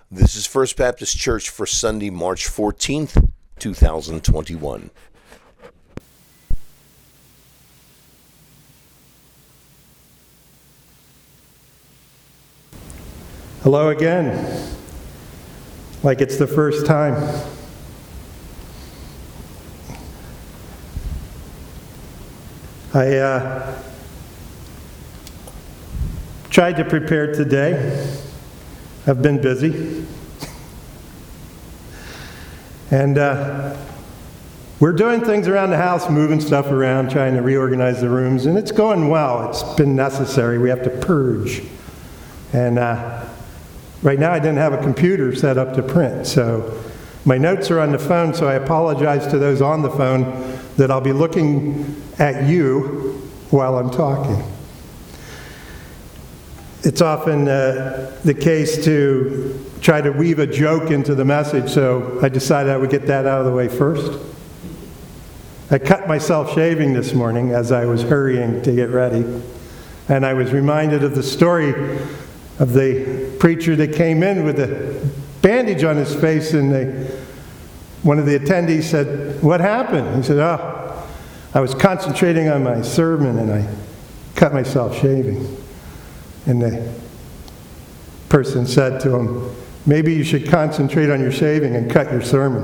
This is First Baptist Church for Sunday, March 14th, 2021. Hello again, like it's the first time. I tried to prepare today. I've been busy. And we're doing things around the house, moving stuff around, trying to reorganize the rooms, and it's going well. It's been necessary. We have to purge. And right now I didn't have a computer set up to print, so my notes are on the phone, so I apologize to those on the phone that I'll be looking at you while I'm talking. It's often the case to try to weave a joke into the message, so I decided I would get that out of the way first. I cut myself shaving this morning as I was hurrying to get ready, and I was reminded of the story of the preacher that came in with a bandage on his face, and one of the attendees said, "What happened?" He said, I was concentrating on my sermon and I cut myself shaving. And the person said to him, "Maybe you should concentrate on your shaving and cut your sermon."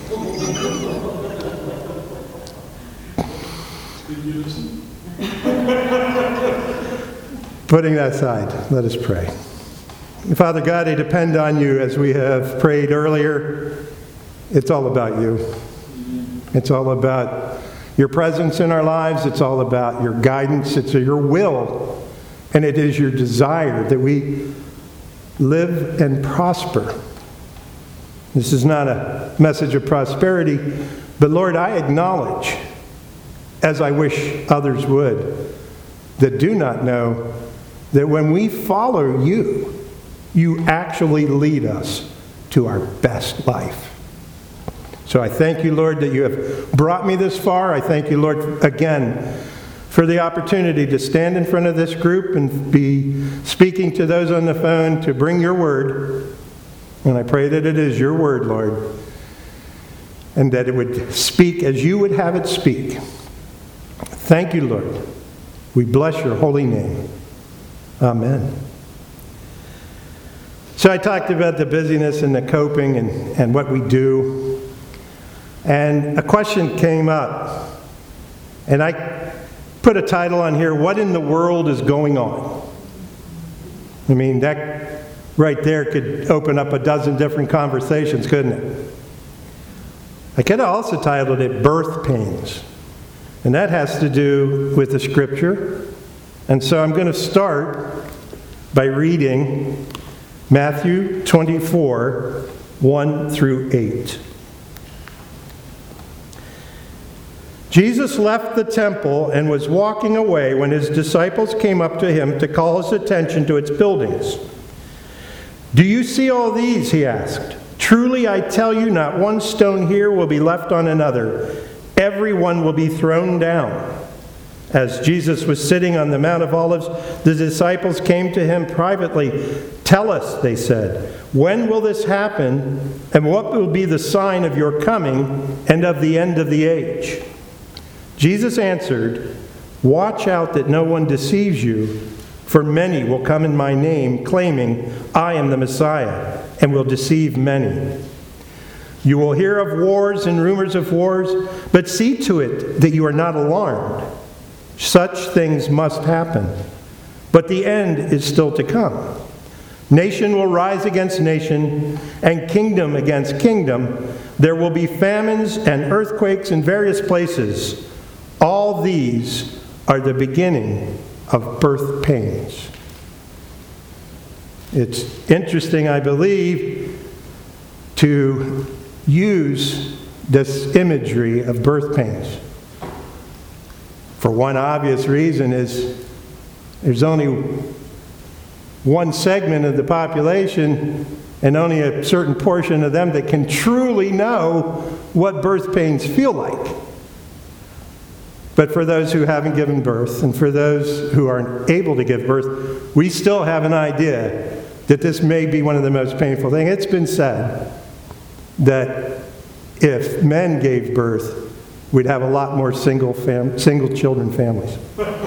Putting that aside, let us pray. Father God, I depend on you as we have prayed earlier. It's all about you. It's all about your presence in our lives. It's all about your guidance. It's your will. And it is your desire that we live and prosper. This is not a message of prosperity, but Lord, I acknowledge, as I wish others would, that do not know, that when we follow you, you actually lead us to our best life. So I thank you, Lord, that you have brought me this far. I thank you, Lord, again, for the opportunity to stand in front of this group and be speaking to those on the phone to bring your word. And I pray that it is your word, Lord, and that it would speak as you would have it speak. Thank you, Lord. We bless your holy name. Amen. So I talked about the busyness and the coping and what we do. And a question came up. And I put a title on here, "What in the World is Going On?" I mean, that right there could open up a dozen different conversations, couldn't it? I could have also titled it "Birth Pains." And that has to do with the scripture. And so I'm going to start by reading Matthew 24, 1 through 8. Jesus left the temple and was walking away when his disciples came up to him to call his attention to its buildings. "Do you see all these?" he asked. "Truly I tell you, not one stone here will be left on another. Every one will be thrown down." As Jesus was sitting on the Mount of Olives, the disciples came to him privately. "Tell us," they said, "when will this happen, and what will be the sign of your coming and of the end of the age?" Jesus answered, "Watch out that no one deceives you, for many will come in my name, claiming, 'I am the Messiah,' and will deceive many. You will hear of wars and rumors of wars, but see to it that you are not alarmed. Such things must happen, but the end is still to come. Nation will rise against nation, and kingdom against kingdom. There will be famines and earthquakes in various places. All these are the beginning of birth pains." It's interesting, I believe, to use this imagery of birth pains. For one obvious reason is there's only one segment of the population and only a certain portion of them that can truly know what birth pains feel like. But for those who haven't given birth, and for those who aren't able to give birth, we still have an idea that this may be one of the most painful things. It's been said that if men gave birth, we'd have a lot more single children families.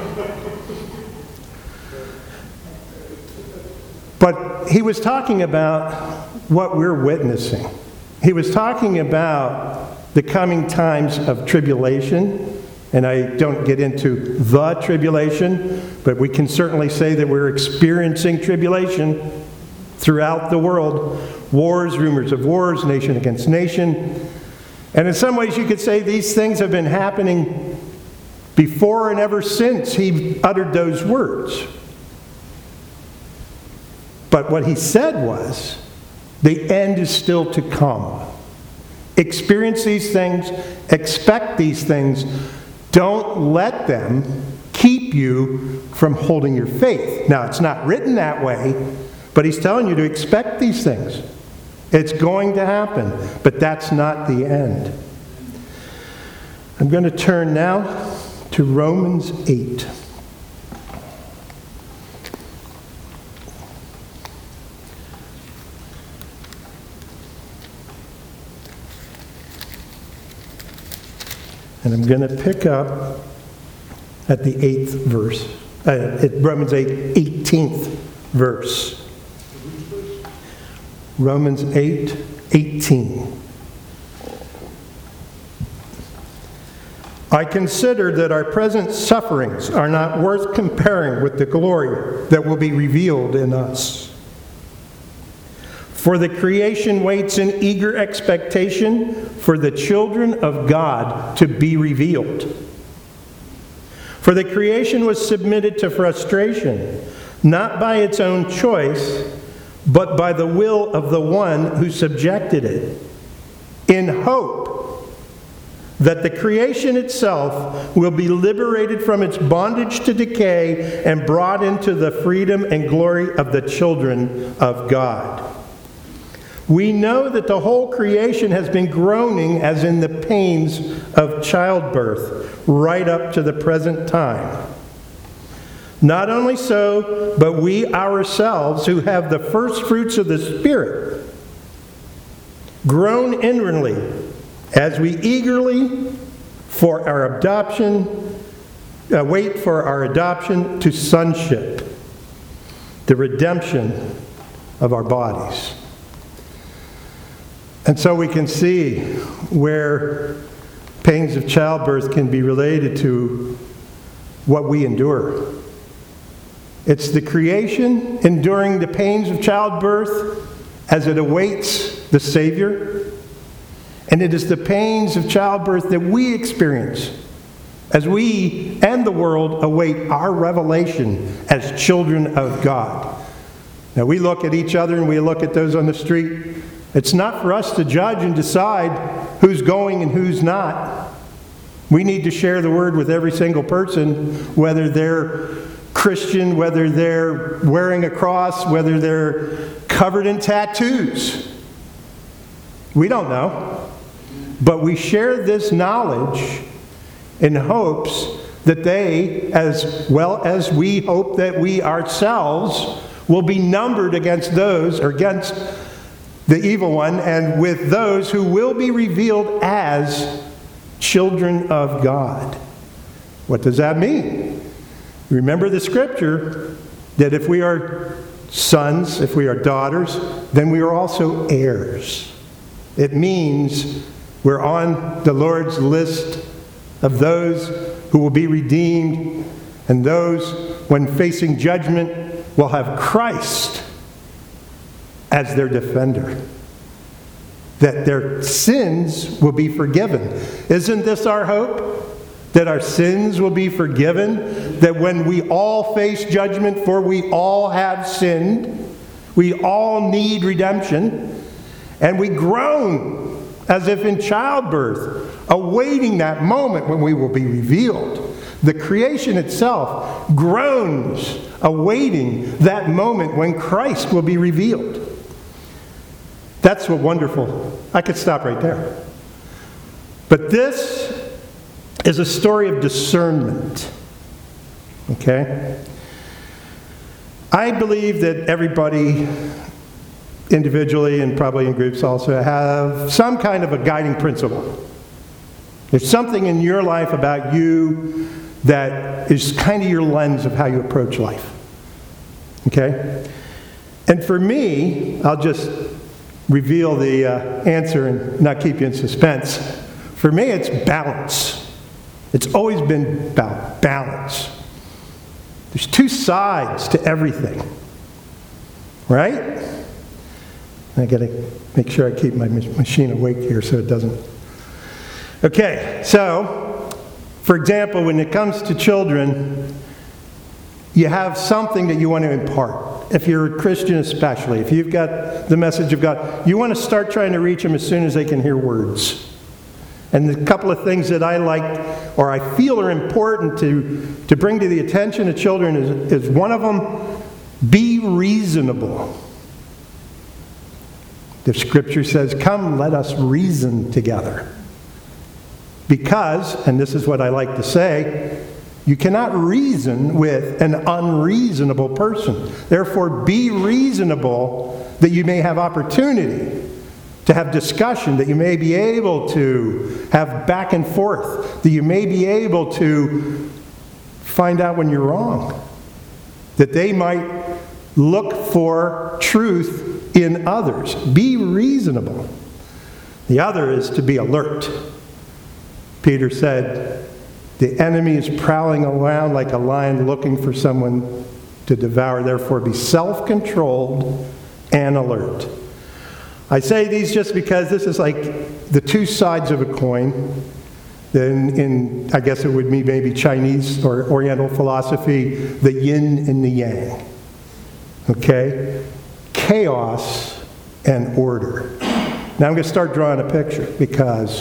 But he was talking about what we're witnessing. He was talking about the coming times of tribulation, and I don't get into the tribulation, but we can certainly say that we're experiencing tribulation throughout the world. Wars, rumors of wars, nation against nation. And in some ways you could say these things have been happening before and ever since he uttered those words. But what he said was, the end is still to come. Experience these things, expect these things. Don't let them keep you from holding your faith. Now, it's not written that way, but he's telling you to expect these things. It's going to happen, but that's not the end. I'm going to turn now to Romans 8. And I'm going to pick up at the 8th verse. Romans 8, 18th verse. Romans 8, 18. I consider that our present sufferings are not worth comparing with the glory that will be revealed in us. For the creation waits in eager expectation for the children of God to be revealed. For the creation was submitted to frustration, not by its own choice, but by the will of the one who subjected it, in hope that the creation itself will be liberated from its bondage to decay and brought into the freedom and glory of the children of God. We know that the whole creation has been groaning as in the pains of childbirth, right up to the present time. Not only so, but we ourselves, who have the first fruits of the Spirit, groan inwardly as we eagerly for our adoption, wait for our adoption to sonship, the redemption of our bodies. And so we can see where pains of childbirth can be related to what we endure. It's the creation enduring the pains of childbirth as it awaits the Savior. And it is the pains of childbirth that we experience as we and the world await our revelation as children of God. Now we look at each other and we look at those on the street. It's not for us to judge and decide who's going and who's not. We need to share the word with every single person, whether they're Christian, whether they're wearing a cross, whether they're covered in tattoos. We don't know. But we share this knowledge in hopes that they, as well as we hope that we ourselves, will be numbered against those, or against the evil one, and with those who will be revealed as children of God. What does that mean? Remember the scripture that if we are sons, if we are daughters, then we are also heirs. It means we're on the Lord's list of those who will be redeemed, and those, when facing judgment, will have Christ as their defender. That their sins will be forgiven. Isn't this our hope? That our sins will be forgiven? That when we all face judgment, for we all have sinned, we all need redemption, and we groan as if in childbirth, awaiting that moment when we will be revealed. The creation itself groans, awaiting that moment when Christ will be revealed. That's what wonderful. I could stop right there. But this is a story of discernment. Okay? I believe that everybody, individually and probably in groups also, have some kind of a guiding principle. There's something in your life about you that is kind of your lens of how you approach life. Okay? And for me, I'll just reveal the answer and not keep you in suspense. For me, it's balance. It's always been about balance. There's two sides to everything. Right? I got to make sure I keep my machine awake here so it doesn't. Okay, so, for example, when it comes to children, you have something that you want to impart. If you're a Christian especially, if you've got the message of God, you want to start trying to reach them as soon as they can hear words. And the couple of things that I like, or I feel are important to bring to the attention of children is one of them, be reasonable. The scripture says, come, let us reason together. Because, and this is what I like to say, you cannot reason with an unreasonable person. Therefore, be reasonable that you may have opportunity to have discussion, that you may be able to have back and forth, that you may be able to find out when you're wrong, that they might look for truth in others. Be reasonable. The other is to be alert. Peter said, the enemy is prowling around like a lion looking for someone to devour. Therefore, be self-controlled and alert. I say these just because this is like the two sides of a coin. Then I guess it would be maybe Chinese or Oriental philosophy, the yin and the yang. Okay? Chaos and order. Now I'm going to start drawing a picture because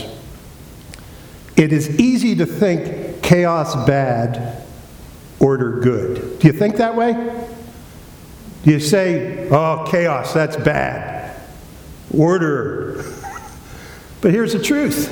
it is easy to think chaos bad, order good. Do you think that way? Do you say, oh, chaos, that's bad. Order. But here's the truth.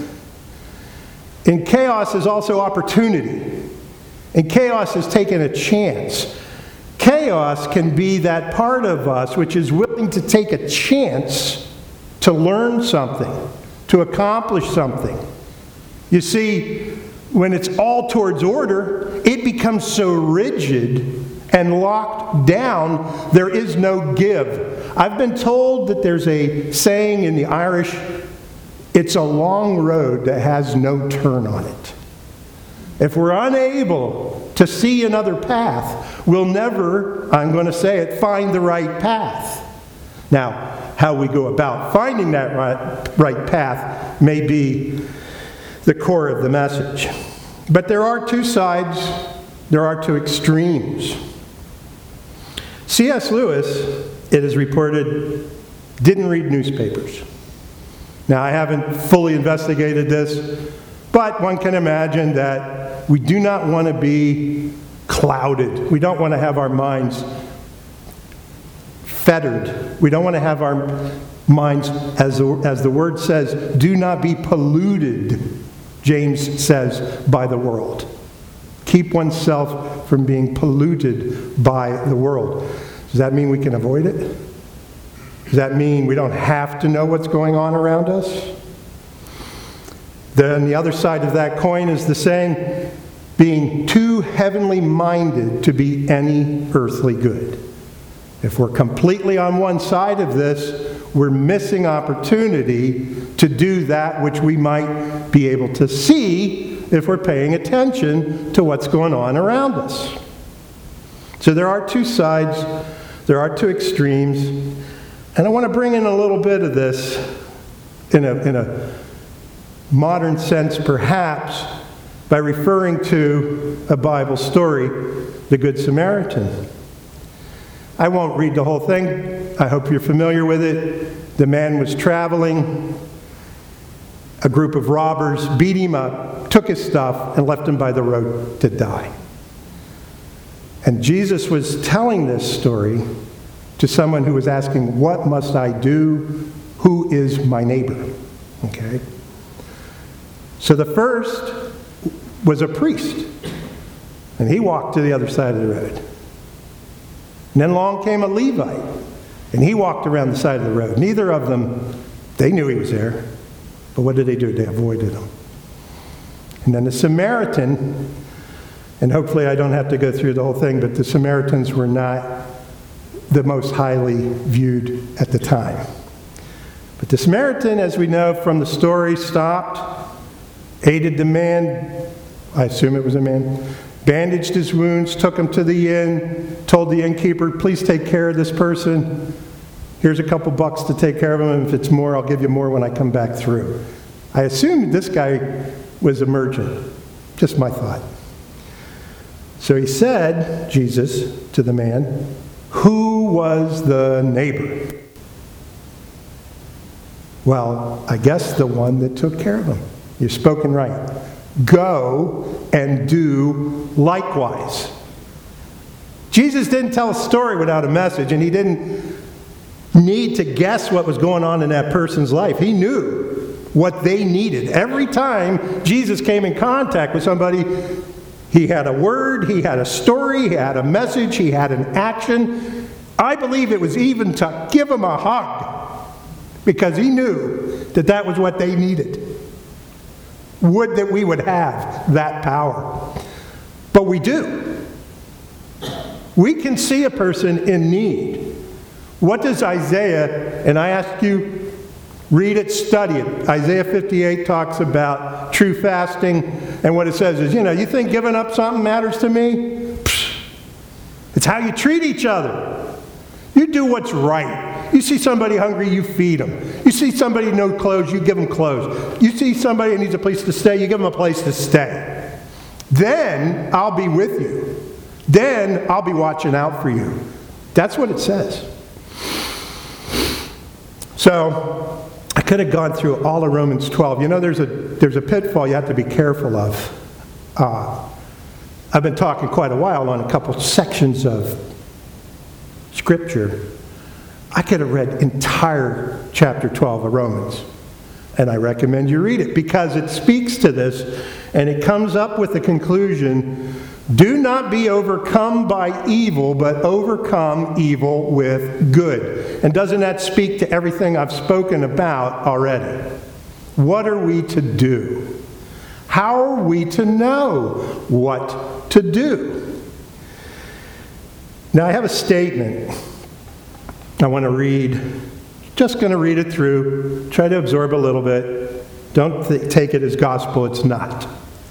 In chaos is also opportunity. And chaos is taking a chance. Chaos can be that part of us which is willing to take a chance to learn something, to accomplish something. You see, when it's all towards order, it becomes so rigid and locked down, there is no give. I've been told that there's a saying in the Irish, it's a long road that has no turn on it. If we're unable to see another path, we'll never, I'm going to say it, find the right path. Now, how we go about finding that right path may be the core of the message. But there are two sides, there are two extremes. C.S. Lewis, it is reported, didn't read newspapers. Now, I haven't fully investigated this, but one can imagine that we do not want to be clouded. We don't want to have our minds fettered. We don't want to have our minds, as the word says, do not be polluted, James says, by the world. Keep oneself from being polluted by the world. Does that mean we can avoid it? Does that mean we don't have to know what's going on around us? Then the other side of that coin is the saying, being too heavenly minded to be any earthly good. If we're completely on one side of this, we're missing opportunity to do that which we might be able to see if we're paying attention to what's going on around us. So there are two sides, there are two extremes, and I want to bring in a little bit of this in a modern sense, perhaps, by referring to a Bible story, the Good Samaritan. I won't read the whole thing. I hope you're familiar with it. The man was traveling. A group of robbers beat him up, took his stuff, and left him by the road to die. And Jesus was telling this story to someone who was asking, what must I do? Who is my neighbor? Okay? So the first was a priest. And he walked to the other side of the road. And then along came a Levite, and he walked around the side of the road. Neither of them, they knew he was there. But what did they do? They avoided him. And then the Samaritan, and hopefully I don't have to go through the whole thing, but the Samaritans were not the most highly viewed at the time. But the Samaritan, as we know from the story, stopped, aided the man, I assume it was a man, bandaged his wounds, took him to the inn, told the innkeeper, please take care of this person. Here's a couple bucks to take care of him, and if it's more, I'll give you more when I come back through. I assumed this guy was a merchant. Just my thought. So he said, Jesus, to the man, who was the neighbor? Well, I guess the one that took care of him. You've spoken right. Go and do likewise. Jesus didn't tell a story without a message, and he didn't need to guess what was going on in that person's life. He knew what they needed. Every time Jesus came in contact with somebody, he had a word, he had a story, he had a message, he had an action. I believe it was even to give them a hug, because he knew that that was what they needed. Would that we would have that power. But we do. We can see a person in need. What does Isaiah, and I ask you, read it, study it. Isaiah 58 talks about true fasting, and what it says is, you think giving up something matters to me? Psh, it's how you treat each other. You do what's right. You see somebody hungry, you feed them. You see somebody no clothes, you give them clothes. You see somebody who needs a place to stay, you give them a place to stay. Then I'll be with you. Then I'll be watching out for you. That's what it says. So I could have gone through all of Romans 12. There's a pitfall you have to be careful of. I've been talking quite a while on a couple sections of Scripture. I could have read entire chapter 12 of Romans, and I recommend you read it because it speaks to this, and it comes up with the conclusion, do not be overcome by evil, but overcome evil with good. And doesn't that speak to everything I've spoken about already? What are we to do? How are we to know what to do? Now I have a statement I want to read. Just going to read it through. Try to absorb a little bit. Don't take it as gospel. It's not.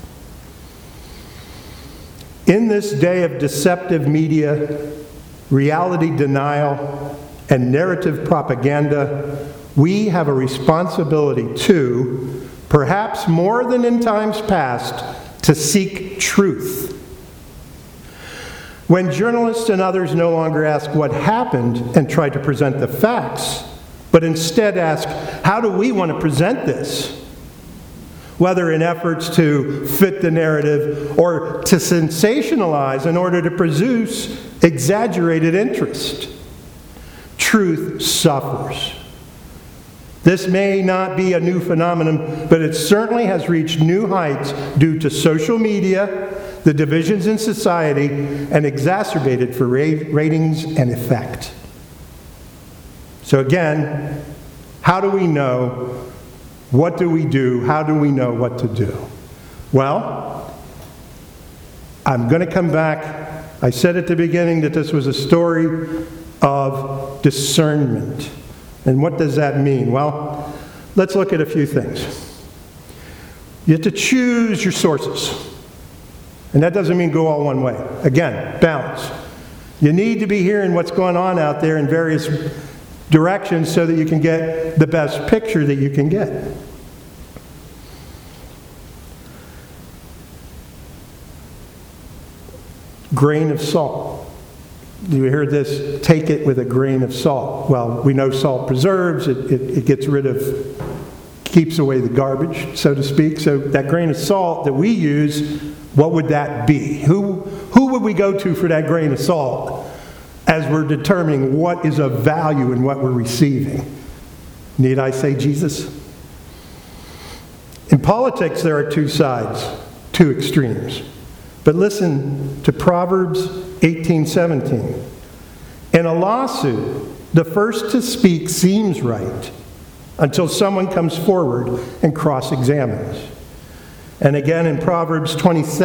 In this day of deceptive media, reality denial, and narrative propaganda, we have a responsibility to, perhaps more than in times past, to seek truth. When journalists and others no longer ask what happened and try to present the facts, but instead ask, how do we want to present this? Whether in efforts to fit the narrative or to sensationalize in order to produce exaggerated interest. Truth suffers. This may not be a new phenomenon, but it certainly has reached new heights due to social media, the divisions in society, and exacerbated for ratings and effect. So again, how do we know? What do we do? How do we know what to do? Well, I'm going to come back. I said at the beginning that this was a story of discernment. And what does that mean? Well, let's look at a few things. You have to choose your sources. And that doesn't mean go all one way. Again, balance. You need to be hearing what's going on out there in various directions so that you can get the best picture that you can get. Grain of salt. You hear this, take it with a grain of salt. Well, we know salt preserves, it gets rid of, keeps away the garbage, so to speak. So that grain of salt that we use, what would that be? Who would we go to for that grain of salt as we're determining what is of value in what we're receiving? Need I say Jesus? In politics, there are two sides, two extremes. But listen to Proverbs 18:17. In a lawsuit, the first to speak seems right until someone comes forward and cross-examines. And again in Proverbs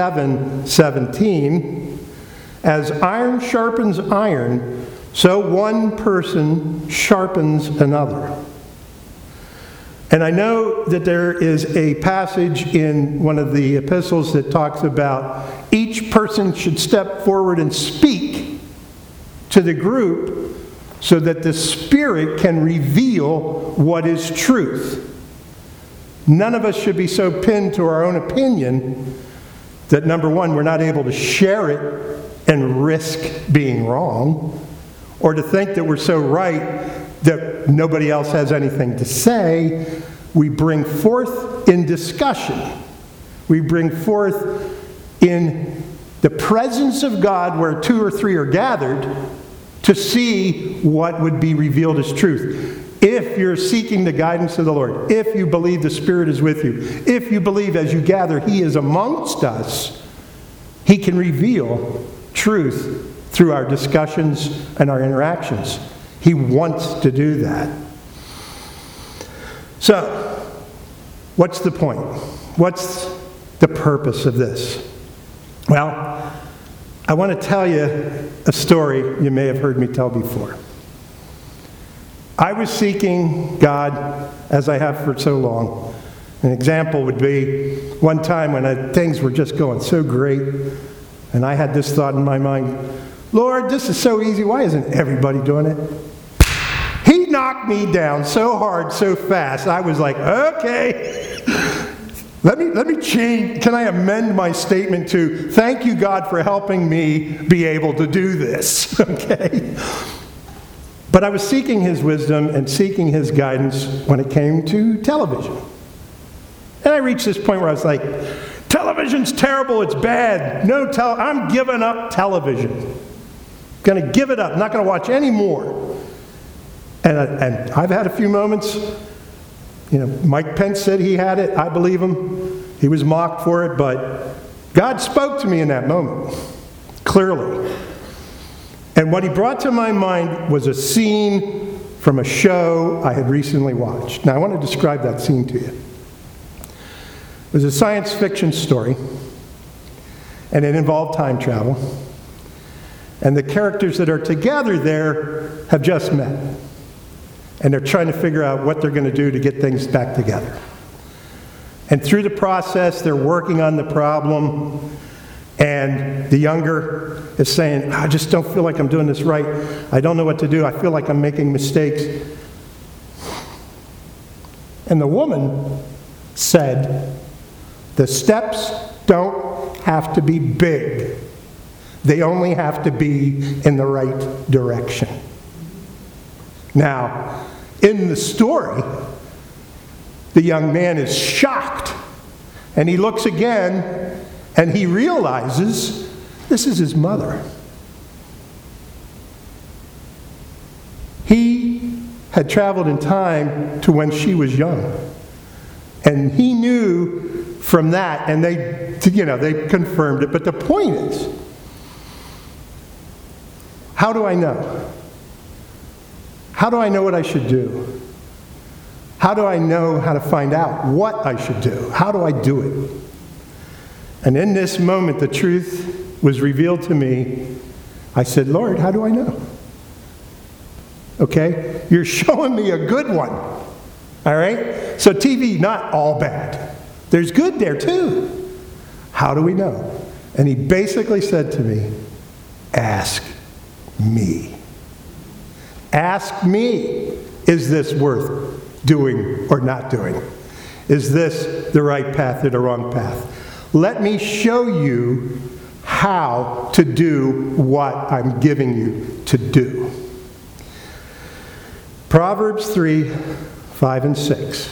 27:17, as iron sharpens iron, so one person sharpens another. And I know that there is a passage in one of the epistles that talks about each person should step forward and speak to the group so that the Spirit can reveal what is truth. None of us should be so pinned to our own opinion that, number one, we're not able to share it and risk being wrong, or to think that we're so right that nobody else has anything to say. We bring forth in discussion. We bring forth in the presence of God where two or three are gathered to see what would be revealed as truth. If you're seeking the guidance of the Lord, if you believe the Spirit is with you, if you believe as you gather He is amongst us, He can reveal truth through our discussions and our interactions. He wants to do that. So, what's the point? What's the purpose of this? Well, I want to tell you a story you may have heard me tell before. I was seeking God, as I have for so long. An example would be one time when things were just going so great, and I had this thought in my mind, Lord, this is so easy. Why isn't everybody doing it? He knocked me down so hard, so fast. I was like, okay, let me change. Can I amend my statement to, thank you, God, for helping me be able to do this, okay? But I was seeking His wisdom and seeking His guidance when it came to television. And I reached this point where I was like, television's terrible, it's bad. I'm giving up television. I'm going to give it up. I'm not going to watch any more. And I've had a few moments. Mike Pence said he had it. I believe him. He was mocked for it, but God spoke to me in that moment, clearly. And what He brought to my mind was a scene from a show I had recently watched. Now, I want to describe that scene to you. It was a science fiction story, and it involved time travel. And the characters that are together there have just met. And they're trying to figure out what they're going to do to get things back together. And through the process, they're working on the problem. And the younger is saying, I just don't feel like I'm doing this right. I don't know what to do. I feel like I'm making mistakes. And the woman said, the steps don't have to be big. They only have to be in the right direction. Now, in the story, the young man is shocked. And he looks again, and he realizes this is his mother. He had traveled in time to when she was young. And he knew from that, and they confirmed it. But the point is, how do I know? How do I know what I should do? How do I know how to find out what I should do? How do I do it? And in this moment, the truth was revealed to me. I said, Lord, how do I know? Okay? You're showing me a good one. All right? So TV, not all bad. There's good there too. How do we know? And He basically said to me, ask me. Ask me, is this worth doing or not doing? Is this the right path or the wrong path? Let me show you how to do what I'm giving you to do. Proverbs 3:5-6.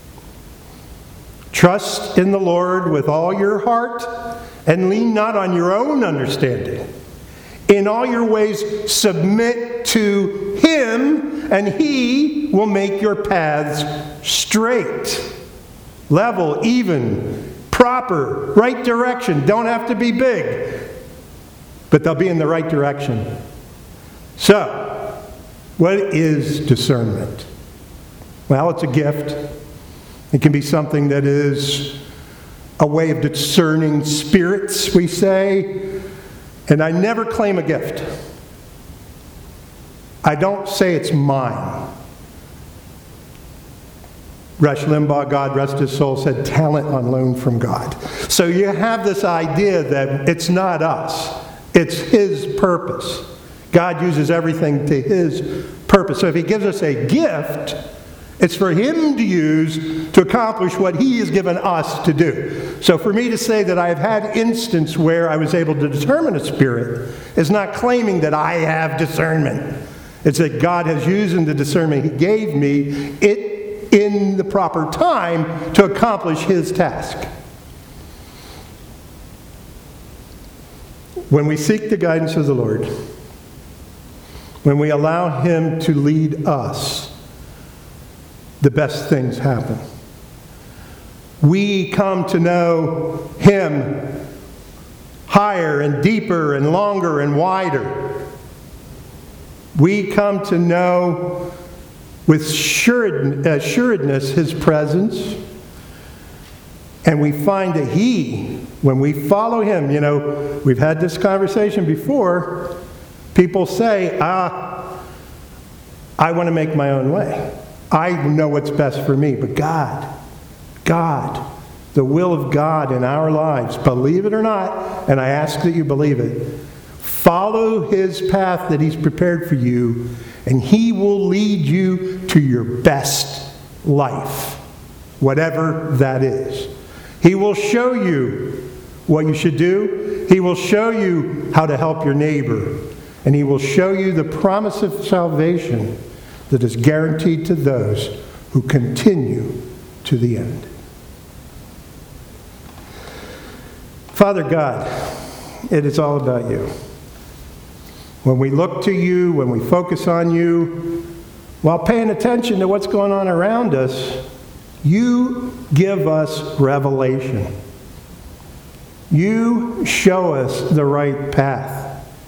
Trust in the Lord with all your heart and lean not on your own understanding. In all your ways submit to Him, and He will make your paths straight, level, even, proper, right direction. Don't have to be big, but they'll be in the right direction. So, what is discernment? Well, it's a gift. It can be something that is a way of discerning spirits, we say. And I never claim a gift. I don't say it's mine. Rush Limbaugh, God rest his soul, said talent on loan from God. So you have this idea that it's not us. It's His purpose. God uses everything to His purpose. So if He gives us a gift, it's for Him to use to accomplish what He has given us to do. So for me to say that I've had instance where I was able to determine a spirit is not claiming that I have discernment. It's that God has used in the discernment He gave me it in the proper time to accomplish His task. When we seek the guidance of the Lord, when we allow Him to lead us, the best things happen. We come to know Him higher and deeper and longer and wider. We come to know with assuredness His presence. And we find that He, when we follow Him, we've had this conversation before. People say, I want to make my own way. I know what's best for me. But God, the will of God in our lives, believe it or not, and I ask that you believe it, follow His path that He's prepared for you, and He will lead you to your best life, whatever that is. He will show you what you should do. He will show you how to help your neighbor. And He will show you the promise of salvation that is guaranteed to those who continue to the end. Father God, it is all about you. When we look to you, when we focus on you, while paying attention to what's going on around us, you give us revelation. You show us the right path.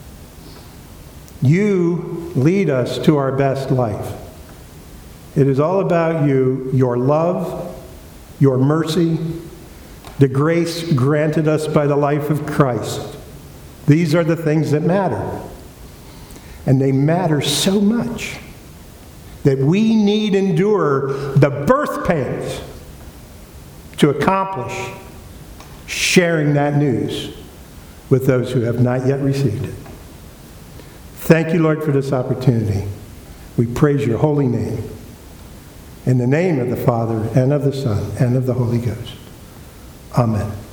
You lead us to our best life. It is all about you, your love, your mercy, the grace granted us by the life of Christ. These are the things that matter. And they matter so much that we need endure the birth pains to accomplish sharing that news with those who have not yet received it. Thank you, Lord, for this opportunity. We praise your holy name. In the name of the Father, and of the Son, and of the Holy Ghost. Amen.